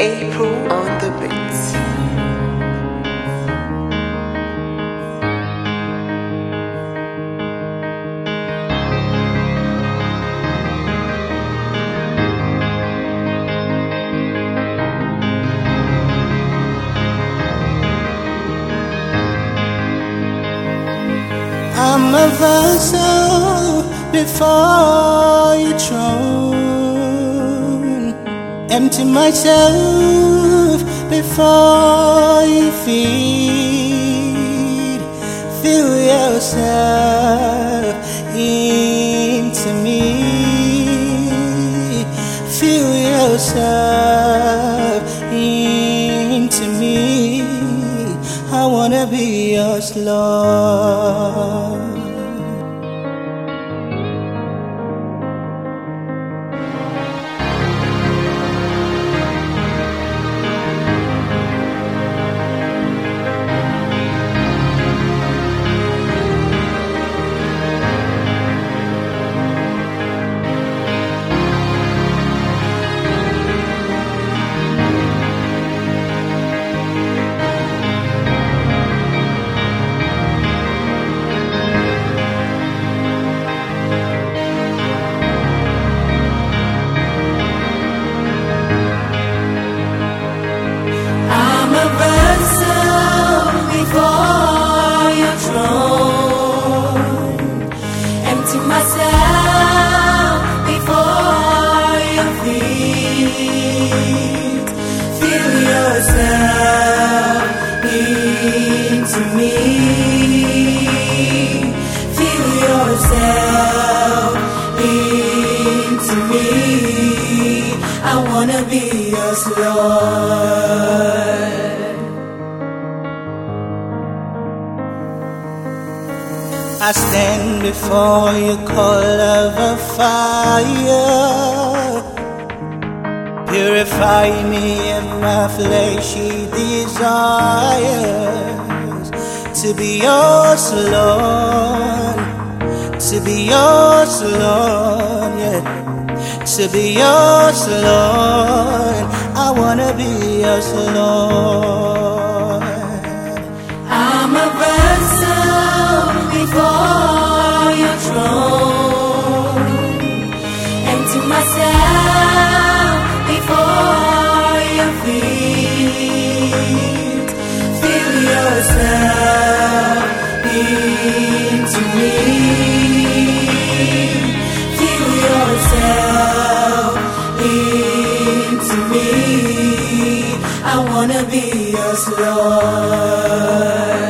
April on the beats. I'm a vessel before your throne. Empty myself before your feet. Feel yourself into me. Feel yourself into me. I wanna be yours, Lord. Myself before your feet. Feel yourself into me. Feel yourself into me. I wanna be yours, Lord. I stand before your call of a fire. Purify me of my fleshy desires. To be yours, Lord. To be yours, Lord, yeah. To be yours, Lord. I wanna be yours, Lord. I'm a vessel before your throne. Empty myself before your feet. Feel yourself into me. Feel yourself into me. I wanna be yours, Lord.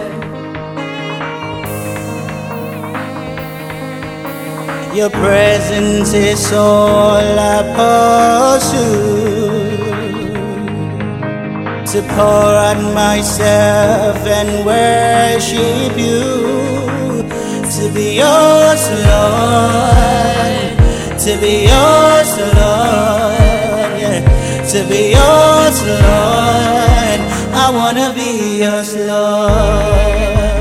Your presence is all I pursue. To pour out myself and worship you. To be yours, Lord. To be yours, Lord, yeah. To be yours, Lord. I wanna be yours, Lord.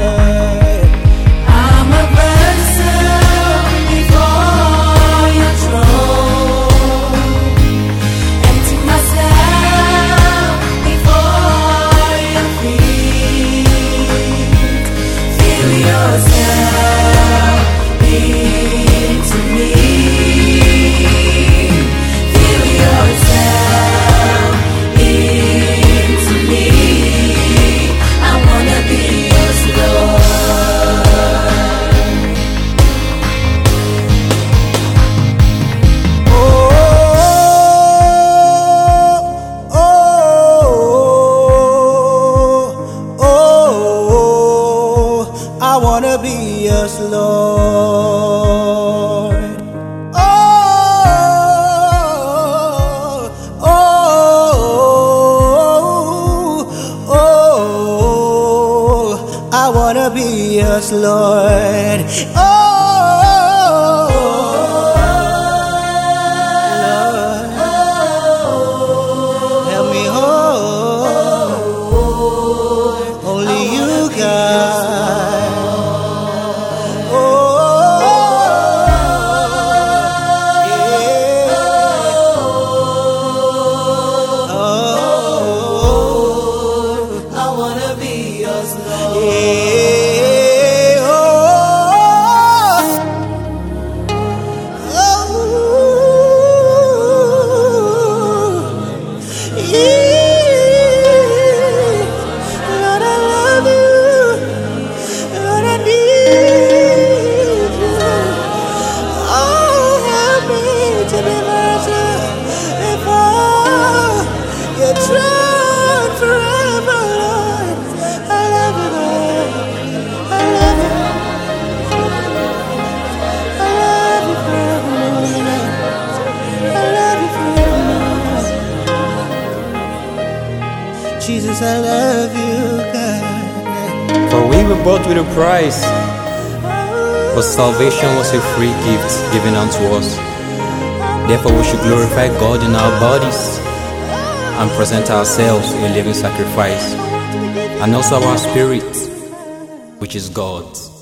I wanna be yours, Lord. Oh, oh, oh, oh, I wanna be yours, Lord. Oh, Lord, help me hold only you, God. Oh, I love you, God. For we were bought with a price, but salvation was a free gift given unto us. Therefore we should glorify God in our bodies and present ourselves a living sacrifice, and also our spirit, which is God's.